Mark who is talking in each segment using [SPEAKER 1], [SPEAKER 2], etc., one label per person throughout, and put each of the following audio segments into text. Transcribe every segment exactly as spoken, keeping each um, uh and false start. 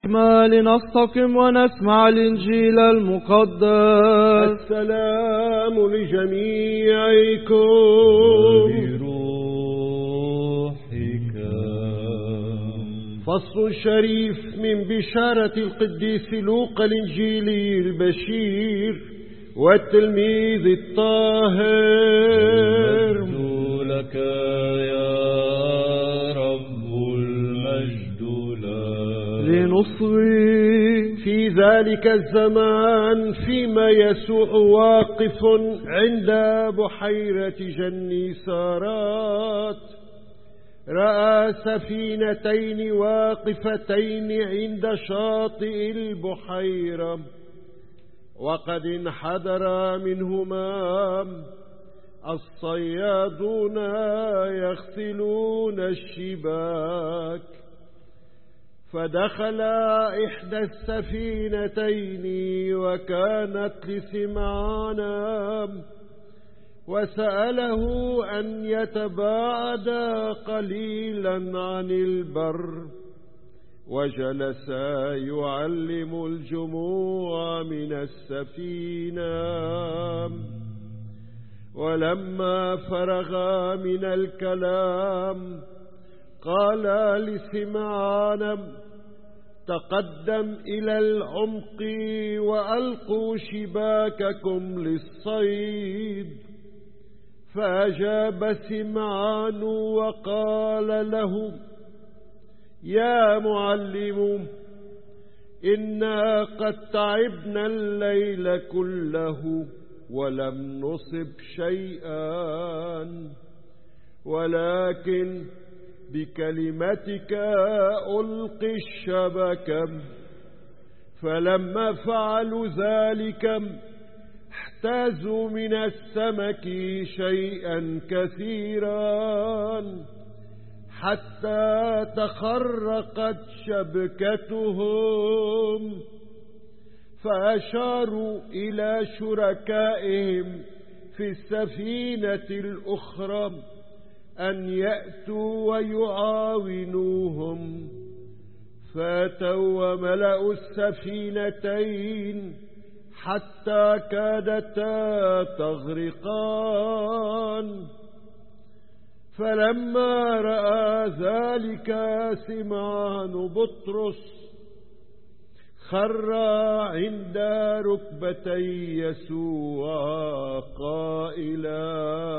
[SPEAKER 1] الحكمة لنستقم ونسمع الإنجيل المقدس.
[SPEAKER 2] السلام لجميعكم
[SPEAKER 3] وبروحك.
[SPEAKER 2] فصل شريف من بشارة القديس لوقا الإنجيلي البشير والتلميذ الطاهر.
[SPEAKER 3] المجد لك يا رب، المجد لك.
[SPEAKER 1] لنصغي.
[SPEAKER 2] في ذلك الزمان فيما يسوع واقف عند بحيرة جنيسارات، رأى سفينتين واقفتين عند شاطئ البحيرة، وقد انحدر منهما الصيادون يغسلون الشباك، فدخل إحدى السفينتين وكانت لسمعان، وسأله أن يتباعد قليلا عن البر، وجلس يعلم الجموع من السفينة. ولما فرغ من الكلام قال لسمعان: تقدم إلى العمق وألقوا شباككم للصيد. فأجاب سمعان وقال له: يا معلم، إنا قد تعبنا الليل كله ولم نصب شيئا، ولكن بكلمتك ألقي الشبكة. فلما فعلوا ذلك احتازوا من السمك شيئا كثيرا، حتى تخرقت شبكتهم. فأشاروا إلى شركائهم في السفينة الأخرى أن يأتوا ويعاونوهم، فأتوا وملأوا السفينتين حتى كادتا تغرقان. فلما رأى ذلك سمعان بطرس خر عند ركبتي يسوع قائلا: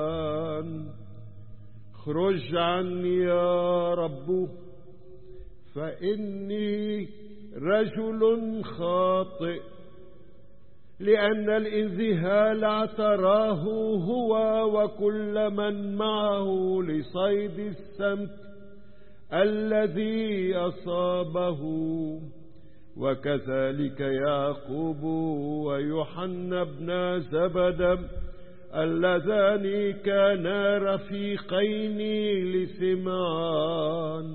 [SPEAKER 2] اخرج عني يا رب، فإني رجل خاطئ. لأن الانذهال اعتراه هو وكل من معه لصيد السمك الذي أصابه، وكذلك يعقوب ويوحنا بن زبد اللذان كانا رفيقين لسمعان.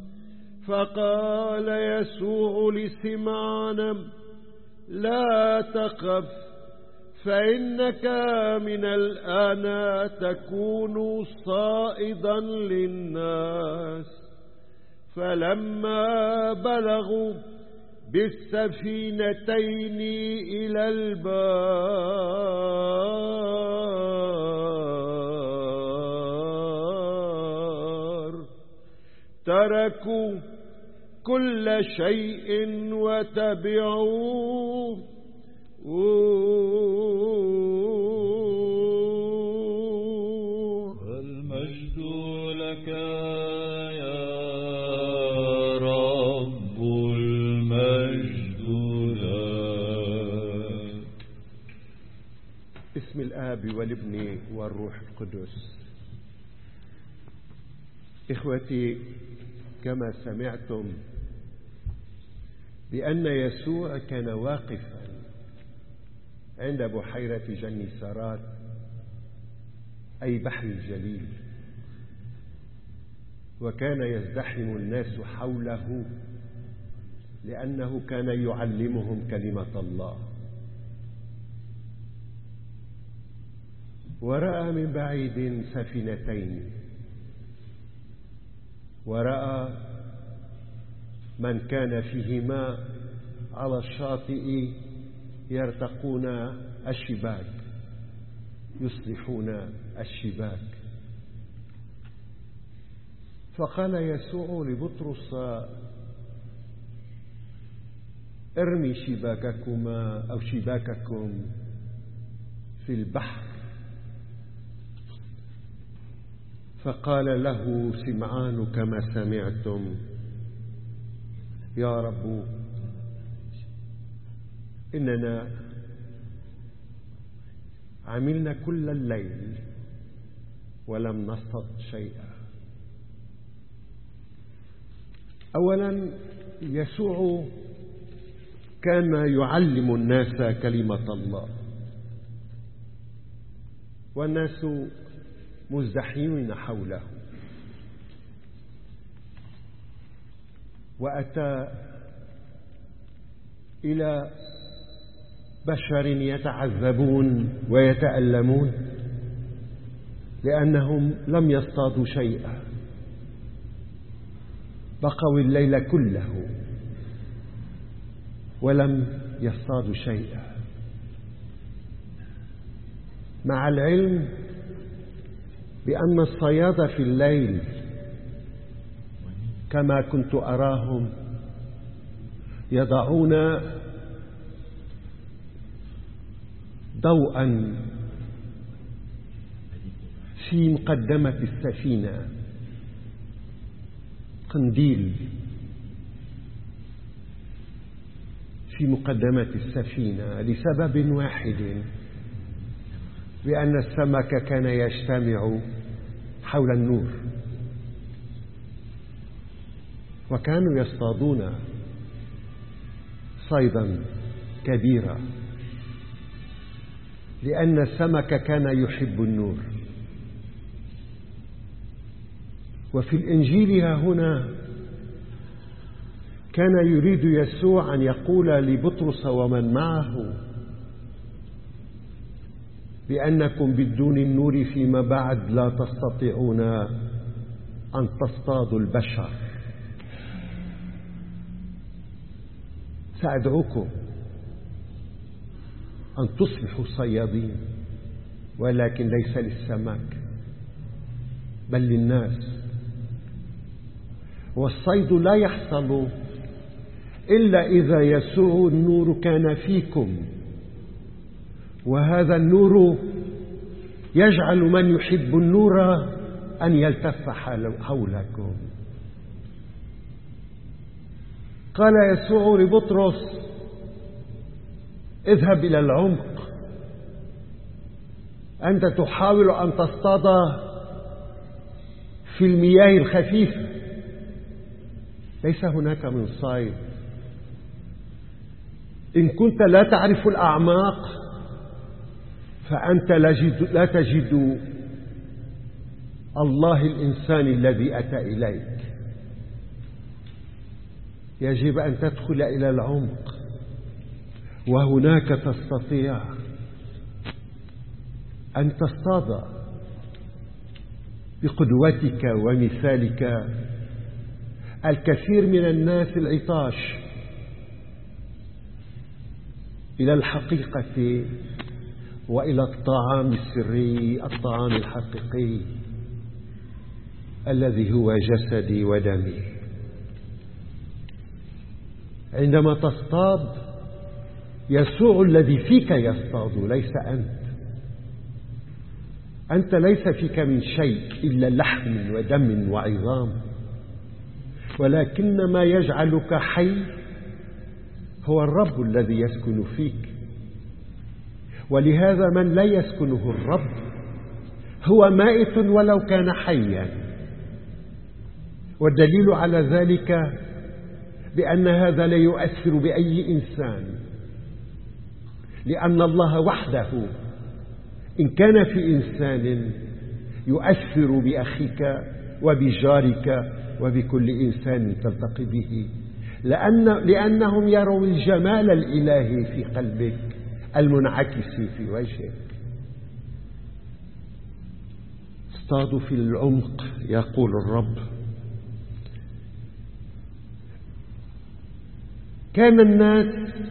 [SPEAKER 2] فقال يسوع لسمعان: لا تخف، فإنك من الآن تكون صائدا للناس. فلما بلغوا بالسفينتين إلى البار تركوا كل شيء وتبعوه.
[SPEAKER 3] المجد لك يا رب، المجد لك.
[SPEAKER 2] باسم الآب والابن والروح القدس. إخوتي، كما سمعتم بأن يسوع كان واقفا عند بحيرة جنيسارات، أي بحر الجليل، وكان يزدحم الناس حوله لأنه كان يعلمهم كلمة الله. ورأى من بعيد سفينتين، ورأى من كان فيه ماء على الشاطئ يرتقون الشباك، يصلحون الشباك. فقال يسوع لبطرس: ارمي شباككما أو شباككم في البحر. فقال له سمعان: كما سمعتم يا رب، إننا عملنا كل الليل ولم نصطد شيئا. أولا، يسوع كان يعلم الناس كلمة الله، والناس مزدحمين حوله، وأتى إلى بشر يتعذبون ويتألمون لأنهم لم يصطادوا شيئا، بقوا الليل كله ولم يصطادوا شيئا، مع العلم بأن الصياد في الليل كما كنت أراهم يضعون ضوءا في مقدمة السفينة، قنديل في مقدمة السفينة، لسبب واحد: لأن السمك كان يجتمع حول النور، وكانوا يصطادون صيدا كبيرا، لأن السمك كان يحب النور. وفي الإنجيل ها هنا كان يريد يسوع أن يقول لبطرس ومن معه بأنكم بدون النور فيما بعد لا تستطيعون أن تصطادوا البشر. سأدعوكم أن تصبحوا صيادين، ولكن ليس للسمك بل للناس. والصيد لا يحصل إلا إذا يسوع النور كان فيكم، وهذا النور يجعل من يحب النور أن يلتف حولكم. قال يسوع لبطرس: اذهب إلى العمق، أنت تحاول أن تصطاد في المياه الخفيفة، ليس هناك من صيد. إن كنت لا تعرف الأعماق فأنت لا تجد الله الإنساني الذي أتى إليك. يجب أن تدخل إلى العمق، وهناك تستطيع أن تصطاد بقدوتك ومثالك. الكثير من الناس العطاش إلى الحقيقة وإلى الطعام السري، الطعام الحقيقي الذي هو جسدي ودمي. عندما تصطاد، يسوع الذي فيك يصطاد، ليس أنت. أنت ليس فيك من شيء إلا لحم ودم وعظام، ولكن ما يجعلك حي هو الرب الذي يسكن فيك. ولهذا من لا يسكنه الرب هو مائت ولو كان حيا. والدليل على ذلك بأن هذا لا يؤثر بأي إنسان، لأن الله وحده إن كان في إنسان يؤثر بأخيك وبجارك وبكل إنسان تلتقي به، لأن لأنهم يروا الجمال الإلهي في قلبك المنعكس في وجهك. اصطادوا في العمق يقول الرب. كان الناس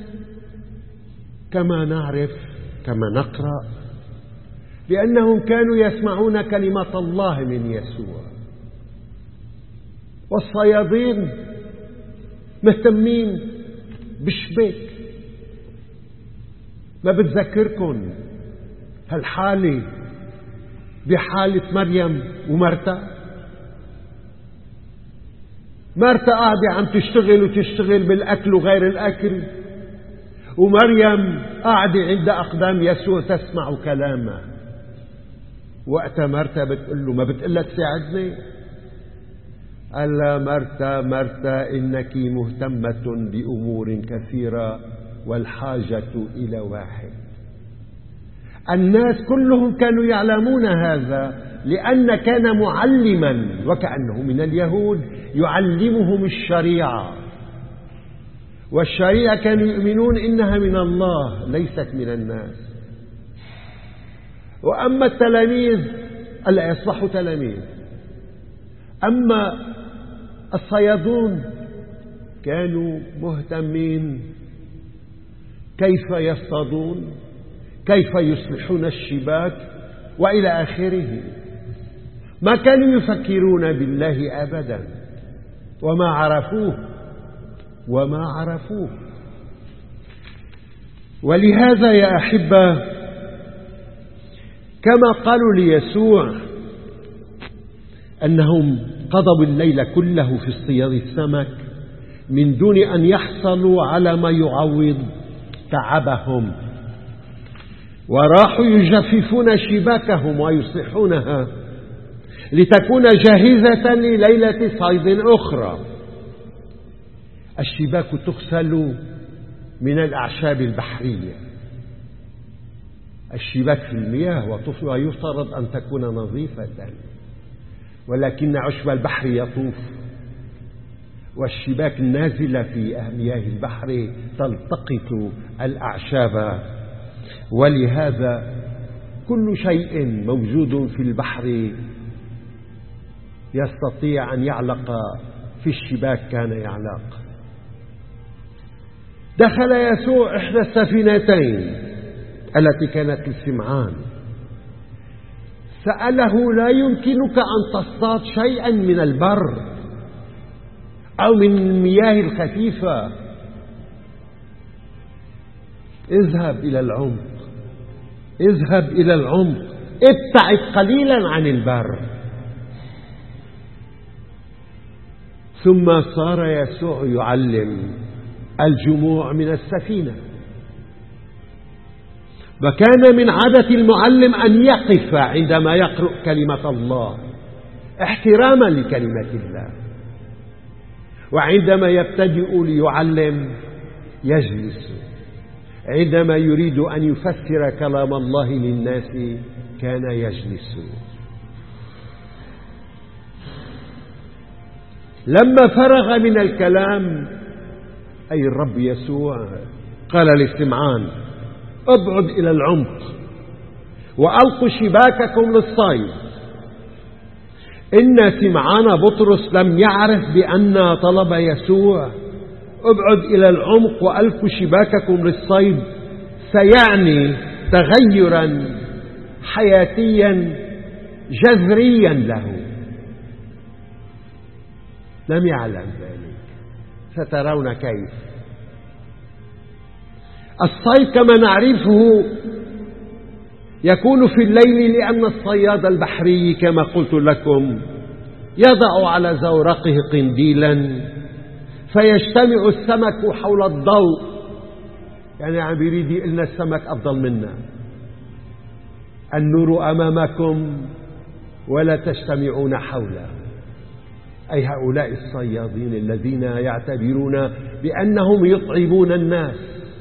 [SPEAKER 2] كما نعرف كما نقرأ بأنهم كانوا يسمعون كلمة الله من يسوع، والصيادين مهتمين بالشباك. ما بتذكركم هالحالة بحالة مريم ومرتا؟ مرتا قاعدة عم تشتغل وتشتغل بالأكل وغير الأكل، ومريم قاعدة عند أقدام يسوع تسمع كلامه. وقت مرتا بتقول له ما بتقلها تساعدني؟ قال لها مرتا مرتا إنك مهتمة بأمور كثيرة والحاجة إلى واحد. الناس كلهم كانوا يعلمون هذا، لأن كان معلما وكأنه من اليهود يعلمهم الشريعة، والشريعة كانوا يؤمنون إنها من الله ليست من الناس. وأما التلاميذ ألا يصبحوا تلاميذ، أما الصيادون كانوا مهتمين كيف يصطادون، كيف يصلحون الشباك وإلى آخره. ما كانوا يفكرون بالله أبدا، وما عرفوه وما عرفوه. ولهذا يا أحبة كما قالوا ليسوع أنهم قضوا الليل كله في اصطياد السمك من دون أن يحصلوا على ما يعوض تعبهم، وراحوا يجففون شباكهم ويصلحونها لتكون جاهزة لليلة صيد أخرى. الشباك تغسل من الأعشاب البحرية، الشباك في المياه ويفترض أن تكون نظيفة، ولكن عشب البحر يطوف، والشباك النازلة في مياه البحر تلتقط الأعشاب. ولهذا كل شيء موجود في البحر يستطيع أن يعلق في الشباك كان يعلق. دخل يسوع إحدى السفينتين التي كانت لسمعان، سأله لا يمكنك أن تصطاد شيئا من البر أو من المياه الخفيفة؟ اذهب إلى العمق، اذهب إلى العمق، ابتعد قليلا عن البر. ثم صار يسوع يعلم الجموع من السفينة، وكان من عادة المعلم أن يقف عندما يقرأ كلمة الله احتراما لكلمة الله، وعندما يبتدئ ليعلم يجلس، عندما يريد أن يفسر كلام الله للناس كان يجلس. لما فرغ من الكلام أي الرب يسوع قال لسمعان ابعد إلى العمق وألقوا شباككم للصيد. إن سمعان بطرس لم يعرف بأن طلب يسوع ابعد إلى العمق وألقوا شباككم للصيد سيعني تغيرا حياتيا جذريا له، لم يعلم ذلك. سترون كيف. الصيد كما نعرفه يكون في الليل، لأن الصياد البحري كما قلت لكم يضع على زورقه قنديلا فيجتمع السمك حول الضوء، يعني عم يريد يقلنا السمك أفضل منا، النور أمامكم ولا تجتمعون حوله. أي هؤلاء الصيادين الذين يعتبرون بأنهم يطعمون الناس.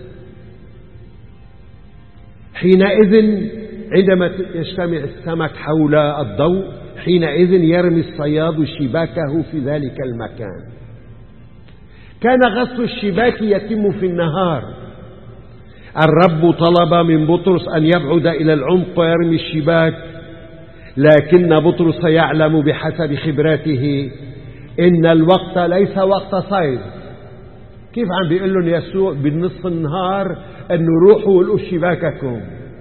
[SPEAKER 2] حينئذ عندما يجتمع السمك حول الضوء حينئذ يرمي الصياد شباكه في ذلك المكان. كان غسل الشباك يتم في النهار. الرب طلب من بطرس أن يبعد إلى العمق ويرمي الشباك، لكن بطرس يعلم بحسب خبراته إن الوقت ليس وقت صيد، كيف عم بيقول لهم يسوع بالنصف النهار أنه روحوا ولقوا شباككم؟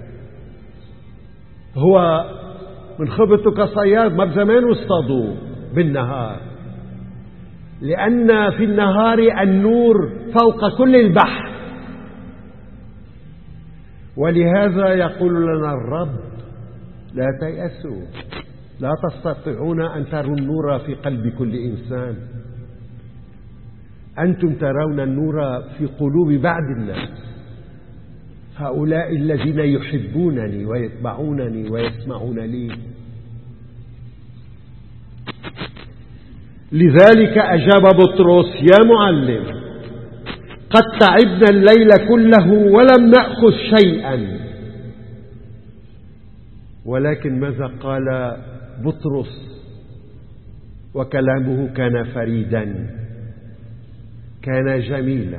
[SPEAKER 2] هو من خبطه كصياد، ما بزمان واصطادوه بالنهار، لأن في النهار النور فوق كل البحر. ولهذا يقول لنا الرب: لا تيأسوا، لا تستطيعون أن تروا النور في قلب كل إنسان. أنتم ترون النور في قلوب بعض الناس، هؤلاء الذين يحبونني ويتبعونني ويسمعون لي. لذلك أجاب بطرس: يا معلم، قد تعبنا الليل كله ولم نأخذ شيئا. ولكن ماذا قال بطرس؟ وكلامه كان فريدا، كان جميلا: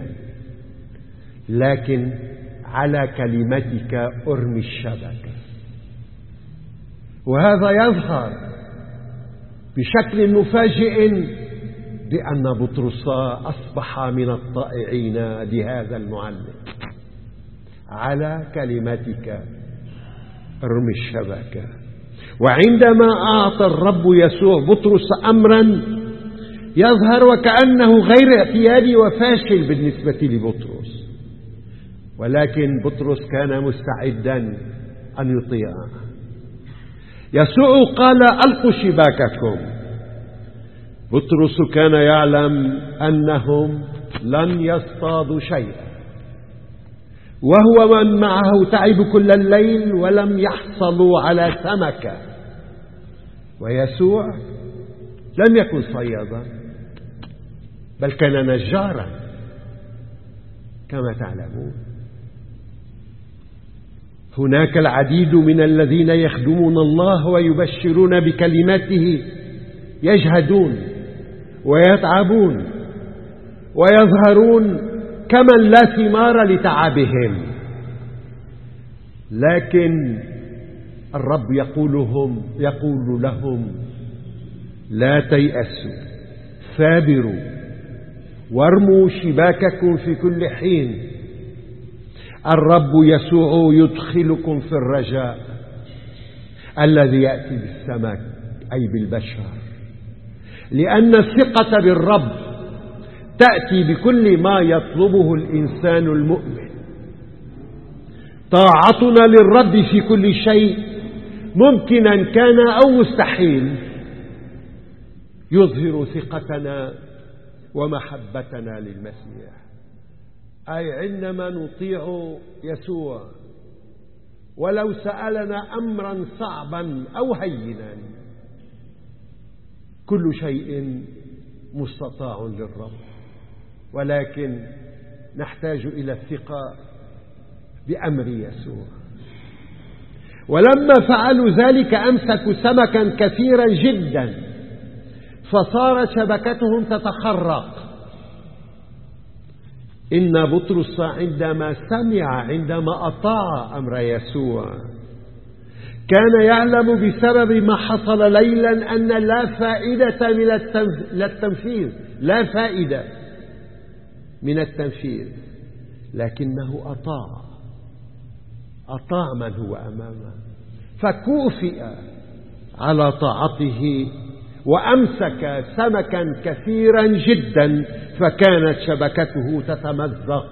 [SPEAKER 2] لكن على كلمتك أرمي الشبكة. وهذا يظهر بشكل مفاجئ بأن بطرس أصبح من الطائعين لهذا المعلم. على كلمتك ارمي الشبكة. وعندما أعطى الرب يسوع بطرس أمرا يظهر وكأنه غير اعتيادي وفاشل بالنسبة لبطرس، ولكن بطرس كان مستعدا أن يطيع. يسوع قال: ألقوا شباككم. بطرس كان يعلم أنهم لن يصطادوا شيئا، وهو من معه تعب كل الليل ولم يحصلوا على سمكة. ويسوع لم يكن صيادا، بل كان نجارا كما تعلمون. هناك العديد من الذين يخدمون الله ويبشرون بكلماته، يجهدون ويتعبون ويظهرون كمن لا ثمار لتعبهم، لكن الرب يقولهم يقول لهم: لا تيأسوا، ثابروا، وارموا شباككم في كل حين. الرب يسوع يدخلكم في الرجاء الذي يأتي بالسمك، أي بالبشر، لأن الثقة بالرب تأتي بكل ما يطلبه الإنسان المؤمن. طاعتنا للرب في كل شيء، ممكنا كان أو مستحيل، يظهر ثقتنا ومحبتنا للمسيح. أي عندما نطيع يسوع ولو سألنا أمرا صعبا أو هينا، كل شيء مستطاع للرب، ولكن نحتاج إلى الثقة بأمر يسوع. ولما فعلوا ذلك أمسكوا سمكا كثيرا جدا، فصارت شبكتهم تتخرق. إن بطرس عندما سمع عندما أطاع أمر يسوع كان يعلم بسبب ما حصل ليلا أن لا فائدة من التنفيذ، لا فائدة من التنفيذ، لكنه أطاع أطاع من هو أمامه، فكوفئ على طاعته وأمسك سمكا كثيرا جدا، فكانت شبكته تتمزق.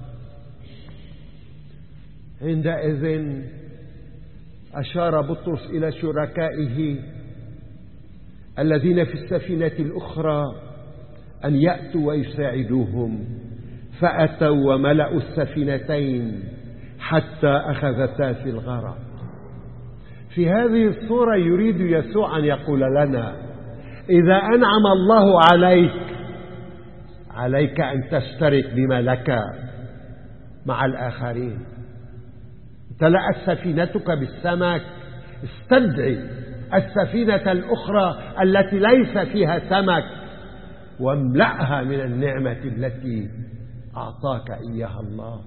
[SPEAKER 2] عندئذ أشار بطرس إلى شركائه الذين في السفينة الأخرى أن يأتوا ويساعدوهم، فأتوا وملأوا السفينتين حتى أخذتا في الغرق. في هذه الصورة يريد يسوع أن يقول لنا: إذا أنعم الله عليك، عليك أن تشترك بما لك مع الآخرين. امتلأت سفينتك بالسمك، استدعي السفينة الأخرى التي ليس فيها سمك واملأها من النعمة التي أعطاك إياها الله.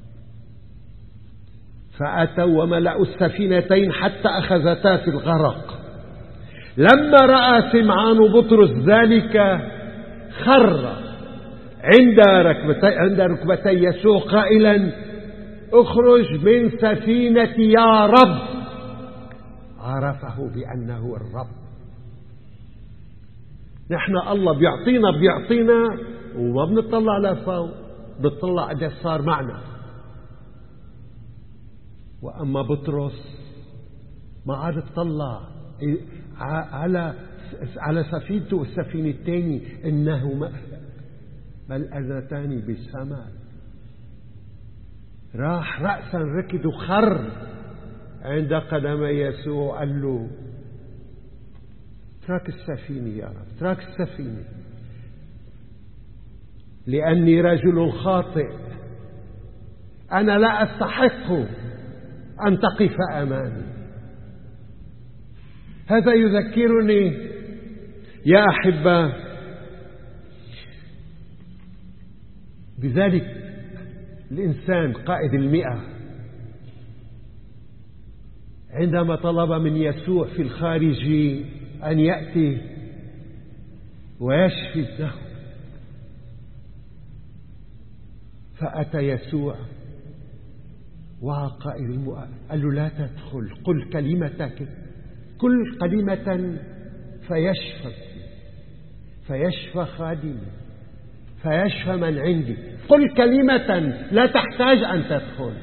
[SPEAKER 2] فأتوا وملأوا السفينتين حتى أخذتا في الغرق. لما رأى سمعان بطرس ذلك خر عند ركبتي عند ركبتي يسوع قائلا اخرج من سفينتي يا رب. عرفه بأنه الرب. نحن الله بيعطينا بيعطينا وما بنطلع لفوق، بنطلع قد صار معنا. وأما بطرس ما عاد اطلع على على سفينته والسفينة الثانية إنه ملأذتان بالسماء. راح رأسا ركض وخر عند قدم يسوع قال له اترك السفينة يا رب، اترك السفينة لأني رجل خاطئ، أنا لا أستحق أن تقف أمامي. هذا يذكرني يا أحبة بذلك الإنسان قائد المئة عندما طلب من يسوع في الخارج أن يأتي ويشفي ابنه، فأتى يسوع وقائد المئة قال له لا تدخل، قل كلمتك، كل كلمة فيشفى فيشفى خادمي، فيشفى من عندي، قل كلمة لا تحتاج أن تدخل.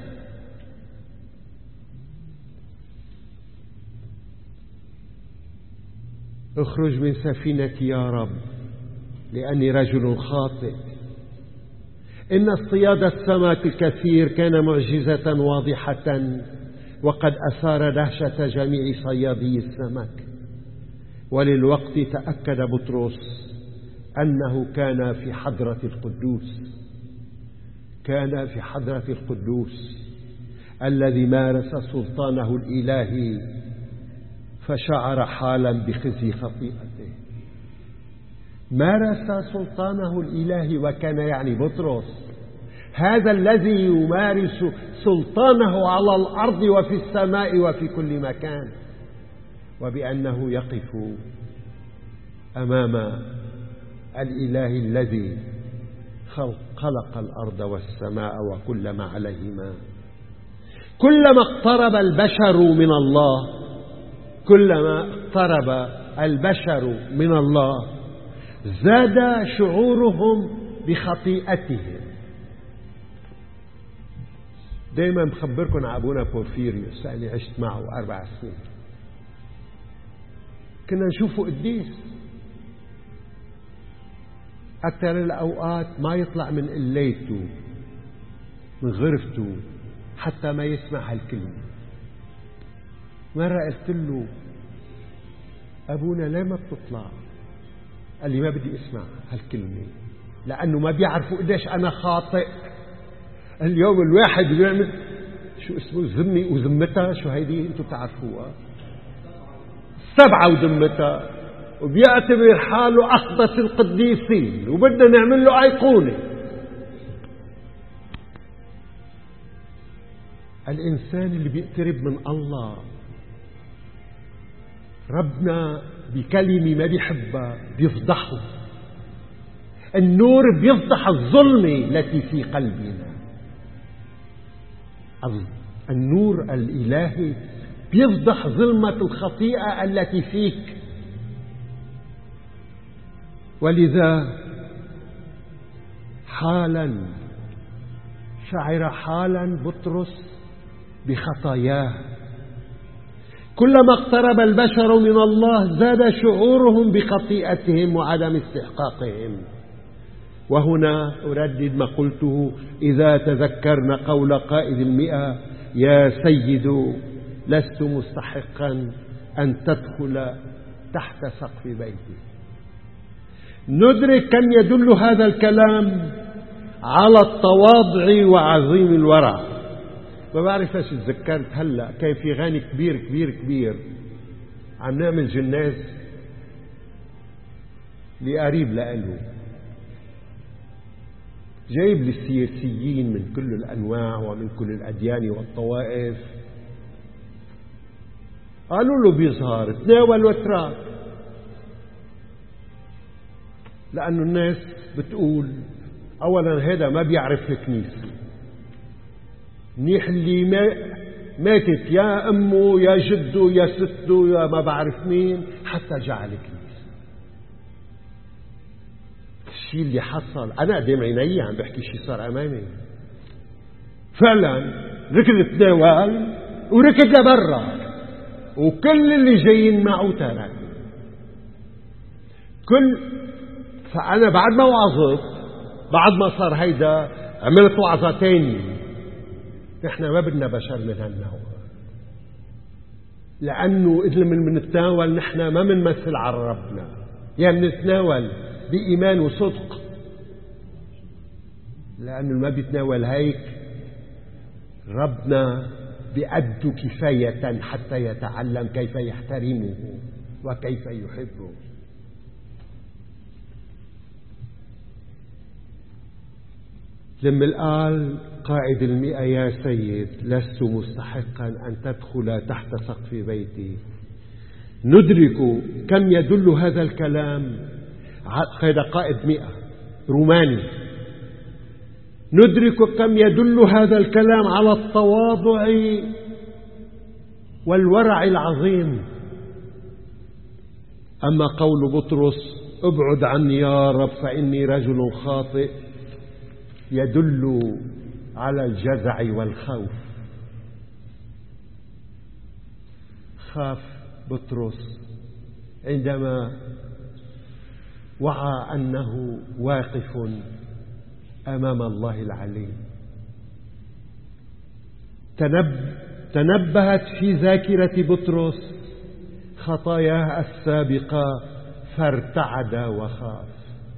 [SPEAKER 2] اخرج من سفينتي يا رب لأني رجل خاطئ. إن اصطياد السمك الكثير كان معجزة واضحة وقد أثار دهشة جميع صيادي السمك. وللوقت تأكد بطرس أنه كان في حضرة القدوس، كان في حضرة القدوس الذي مارس سلطانه الإلهي، فشعر حالا بخزي خطيئته. مارس سلطانه الإلهي، وكان يعني بطرس هذا الذي يمارس سلطانه على الأرض وفي السماء وفي كل مكان، وبأنه يقف أمام الإله الذي خلق الأرض والسماء وكل ما عليهما. كلما اقترب البشر من الله كلما اقترب البشر من الله زاد شعورهم بخطيئتهم. دايما مخبركم عن أبونا بورفيريوس، أنا عشت معه أربع سنين. كنا نشوفه قديس أكثر الأوقات ما يطلع من قليته من غرفته حتى ما يسمع هالكلمة. مرة قلت له أبونا ليه ما بتطلع؟ قال لي ما بدي اسمع هالكلمة لأنه ما بيعرفوا قديش أنا خاطئ. اليوم الواحد بيعمل شو اسمه ذمي وذمتها، شو هيدي انتم بتعرفوها، سبعة وذمتها، وبيعتبر حاله أقدس القديسين وبدنا نعمل له أيقونة. الإنسان اللي بيقترب من الله ربنا بكلمة ما بيحبها بيفضحه. النور بيفضح الظلمة التي في قلبنا. النور الإلهي بيفضح ظلمة الخطيئة التي فيك. ولذا حالا شعر حالا بطرس بخطاياه. كلما اقترب البشر من الله زاد شعورهم بخطيئتهم وعدم استحقاقهم. وهنا أردد ما قلته: إذا تذكرن قول قائد المئة: يا سيد لست مستحقا أن تدخل تحت سقف بيتي. ندرك كم يدل هذا الكلام على التواضع وعظيم الورع. ما بعرف ايش تذكرت هلا، كان في غني كبير كبير كبير عم نعمل جناز لقريب لقلبه، جايب للسياسيين من كل الأنواع ومن كل الأديان والطوائف. قالوا له بيظهر تناول وتراك، لأنه الناس بتقول أولا هذا ما بيعرف الكنيسة. منيح اللي ما ماتت يا أمه يا جده يا سته يا ما بعرف مين حتى جاء على الكنيسة. الشيء اللي حصل أنا قدام عيني عم بحكي شيء صار أمامي فعلا. ركض تناول وركض لبرا وكل اللي جايين معه ترك كل. فأنا بعد ما وعظت بعد ما صار هيدا عملت وعظة تاني. نحن ما بدنا بشر من هالنوع، لأنه إذا من نتناول نحن ما منمثل على ربنا، يعني نتناول بإيمان وصدق، لأنه ما بيتناول هيك ربنا بأد كفاية حتى يتعلم كيف يحترمه وكيف يحبه. لما قال قائد المئة يا سيد لست مستحقا أن تدخل تحت سقف بيتي، ندرك كم يدل هذا الكلام. هذا قائد مئة روماني. ندرك كم يدل هذا الكلام على التواضع والورع العظيم. أما قول بطرس ابعد عني يا رب فإني رجل خاطئ يدل على الجزع والخوف. خاف بطرس عندما وعى أنه واقف أمام الله العلي. تنب تنبهت في ذاكرة بطرس خطاياه السابقة فارتعد وخاف.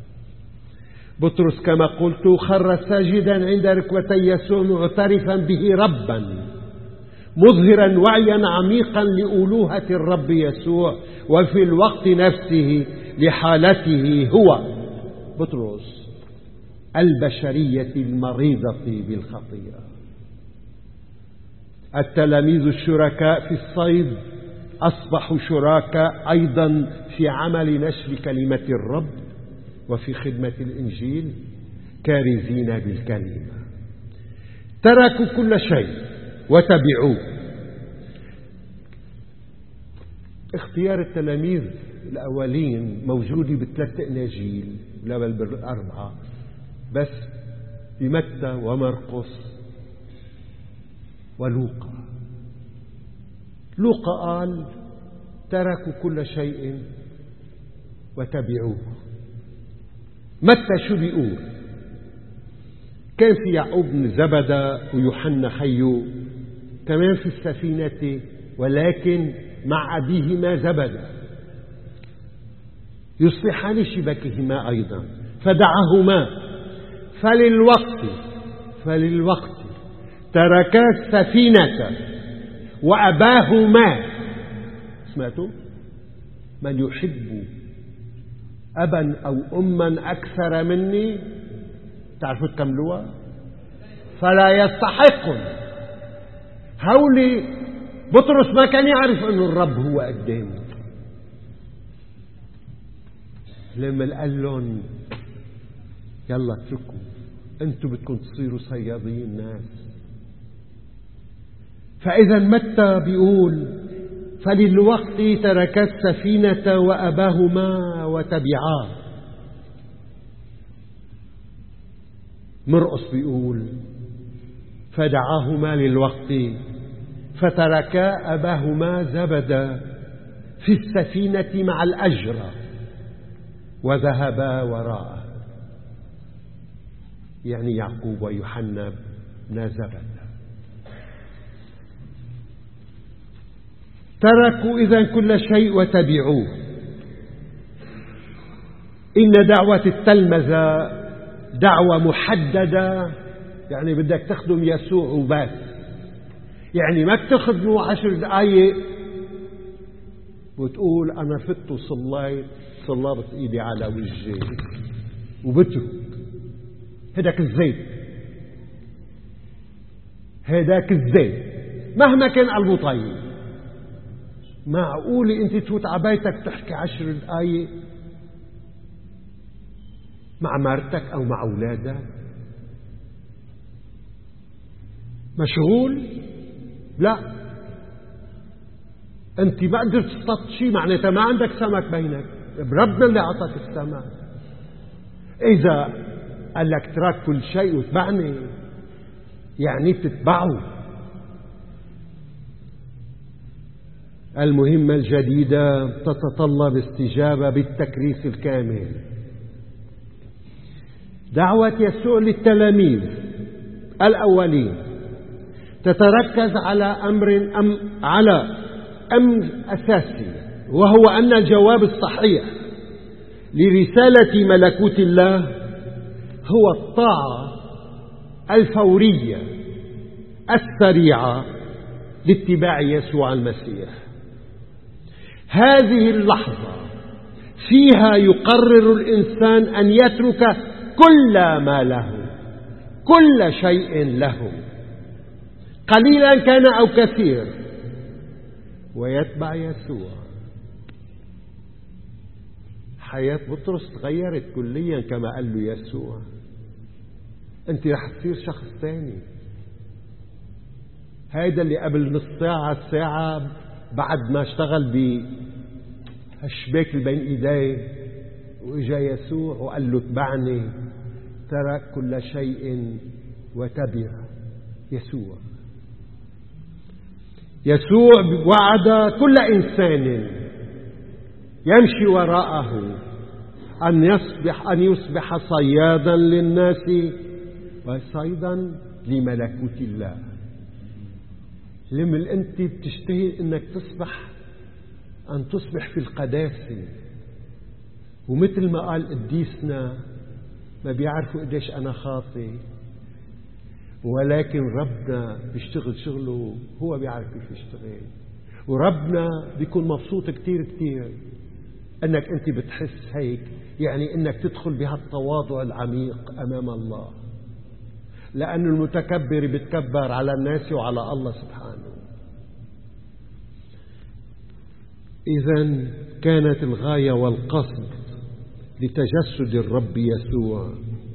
[SPEAKER 2] بطرس كما قلت خر ساجدا عند ركبتي يسوع معترفا به ربا، مظهرا وعيا عميقا لألوهة الرب يسوع وفي الوقت نفسه لحالته هو بطرس البشرية المريضة بالخطيئة. التلاميذ الشركاء في الصيد أصبحوا شركاء أيضا في عمل نشر كلمة الرب وفي خدمة الإنجيل كارزين بالكلمة. تركوا كل شيء وتبعوه. اختيار التلاميذ الأولين موجود بثلاث أناجيل لا بل بالأربعة، بس بمتى ومرقس ولوقا. لوقا قال تركوا كل شيء وتبعوه. متى شو بيقول؟ كان في يعقوب بن زبدة ويوحنا خيو كمان في السفينة، ولكن مع أبيهما زبدة يصلحان شبكهما أيضا، فدعاهما فللوقت فللوقت تركا السفينة وأباهما. سمعتوا؟ من يحب أبا أو أما أكثر مني تعرفوا تكملوها فلا يستحقون. هولي بطرس ما كان يعرف أنه الرب هو قدامه. لما قال لهم يلا اتركوا أنتوا بدكم تصيروا صيادين ناس. فإذا متى بيقول فللوقت تركا السفينة وأباهما وتبعاه. مرقس بيقول فدعاهما للوقت فتركا أباهما زبدا في السفينة مع الأجرة وذهبا وراءه، يعني يعقوب ويوحنا بن زبد. تركوا إذن كل شيء وتبعوه. إن دعوة التلمذة دعوة محددة، يعني بدك تخدم يسوع وبس. يعني ما بتخدموا عشر دقايق وتقول أنا فت وصليت صلبت إيدي على وجهي وبترك. هداك الزيت هداك الزيت مهما كان قلبه طيب. معقولة أنت تفوت على بيتك تحكي عشر دقايق؟ مع مرتك أو مع أولادك؟ مشغول؟ لا، أنت ما قدرت تصطاد شيء معناتها ما عندك سمك بينك، ربنا اللي أعطاك السمك. إذا قال لك ترك كل شيء واتبعني يعني تتبعه. المهمة الجديدة تتطلب استجابة بالتكريس الكامل. دعوة يسوع للتلاميذ الأولين تتركز على أمر أم على أمر أساسي، وهو أن الجواب الصحيح لرسالة ملكوت الله هو الطاعة الفورية السريعة لاتباع يسوع المسيح. هذه اللحظة فيها يقرر الإنسان أن يترك كل ما له، كل شيء له، قليلا كان أو كثير، ويتبع يسوع. حياة بطرس تغيرت كليا كما قال له يسوع. أنت رح تصير شخص ثاني. هيدا اللي قبل نص ساعة ساعة بعد ما اشتغل بهالشباك اللي بين ايديه واجا يسوع وقال له اتبعني، ترك كل شيء وتبع يسوع. يسوع وعد كل إنسان يمشي وراءه أن يصبح أن يصبح صيادا للناس وصيدا لملكوت الله. لما أنت بتشتهي أنك تصبح أن تصبح في القداسة، ومثل ما قال قديسنا ما بيعرفوا قديش أنا خاطئ، ولكن ربنا بيشتغل شغله، هو بيعرف كيف يشتغل، وربنا بيكون مبسوط كتير كتير أنك أنت بتحس هيك. يعني أنك تدخل بهالتواضع العميق أمام الله، لأن المتكبر بيتكبر على الناس وعلى الله سبحانه. إذن كانت الغاية والقصد لتجسد الرب يسوع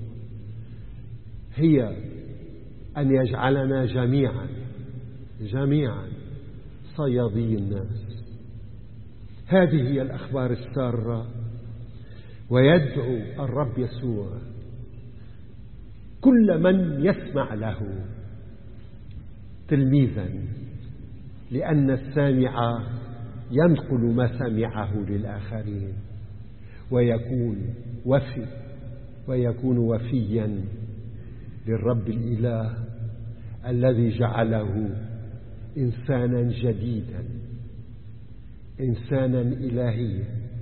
[SPEAKER 2] هي أن يجعلنا جميعا جميعا صيادي الناس. هذه هي الأخبار السارة. ويدعو الرب يسوع كل من يسمع له تلميذا، لأن السامع ينقل ما سمعه للآخرين ويكون وفي ويكون وفيا للرب الإله الذي جعله إنسانا جديدا، إنسانا إلهيا.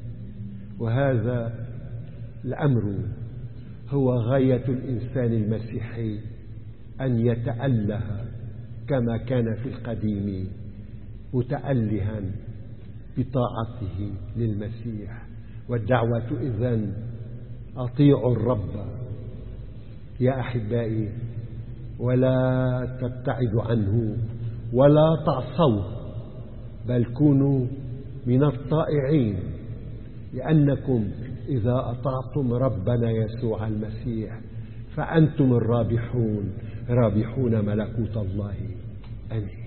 [SPEAKER 2] وهذا الأمر هو غاية الإنسان المسيحي، أن يتأله كما كان في القديم متألها بطاعته للمسيح. والدعوة إذن أطيعوا الرب يا أحبائي، ولا تبتعدوا عنه ولا تعصوه، بل كونوا من الطائعين، لأنكم إذا أطعتم ربنا يسوع المسيح فأنتم الرابحون، رابحون ملكوت الله. آمين.